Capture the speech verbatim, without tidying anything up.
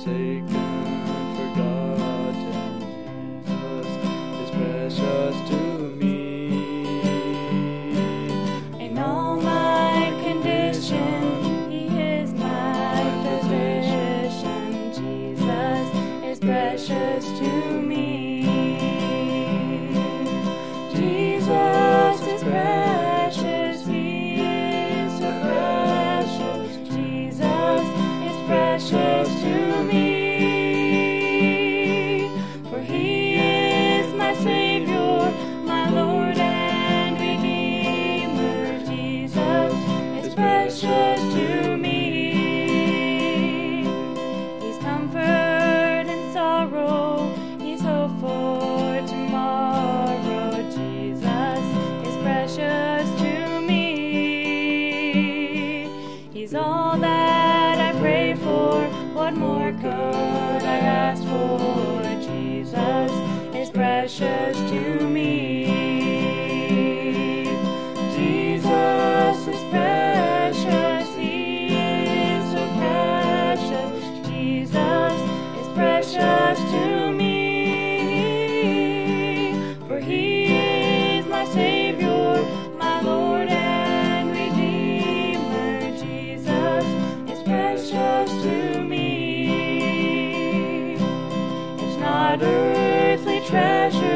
forsaken, forgotten. Jesus is precious to me. In all my conditions, He is my physician. Jesus is precious to me. Jesus is precious. He is so precious. Jesus is precious to me. For He is my Savior, my Lord and Redeemer. Jesus is precious to me. He's comfort in sorrow. He's hope for tomorrow. Jesus is precious to me. He's all that I pray for. What more could I ask for? Jesus is precious to me. Jesus is precious. He is so precious. Jesus is precious to me. For He is my Savior, my Lord and Redeemer. Jesus is precious to me. It's not earthly treasure